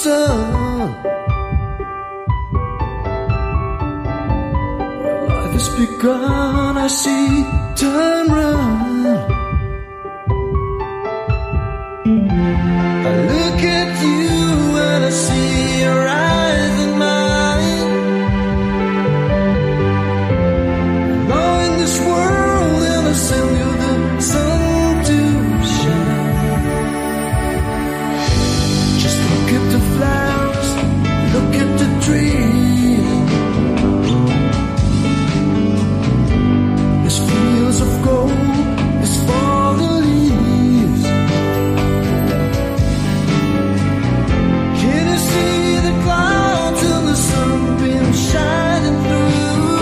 sun. Well, life has begun, I see time run. I look at you and I see your eyes in mine. Now in this world, and I send you the sun to shine. Just look at the flowers, look at the trees. There's fields of gold, there's fallen leaves. Can you see the clouds and the sunbeam shining through?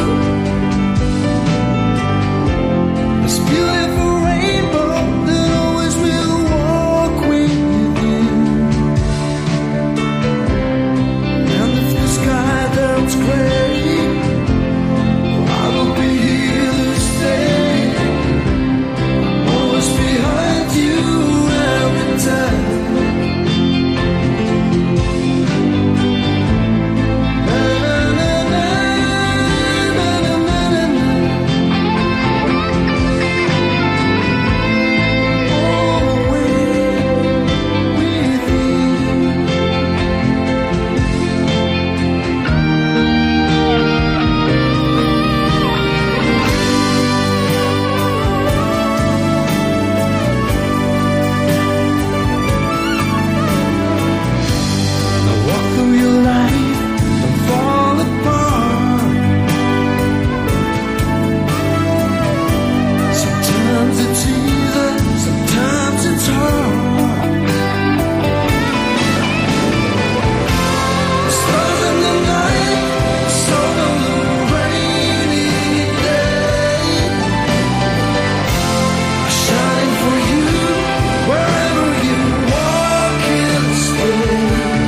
This beautiful rainbow that always will walk with you. And if the sky turns gray, I will be here to stay. Always behind you every time. Na, na, na, na, na, na, na, na, na. Always with you. Now walk through your life, don't fall apart. Sometimes it's easy, sometimes it's hard. The stars in the night, the sun on the rainy day are shining for you wherever you walk and stay.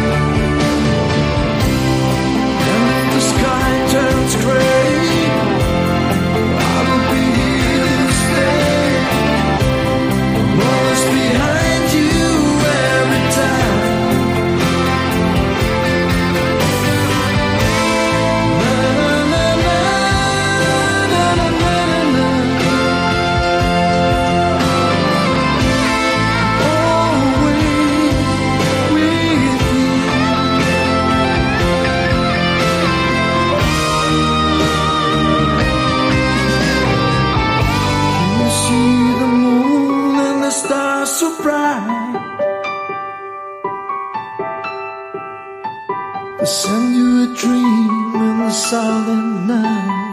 And if the sky turns gray, I will be here to stay. I'm always behind you every time. Na, na, na, na, na, na, na, na, na. Always with you. Can you see the moon and the stars so bright? They send you a dream in the silent night.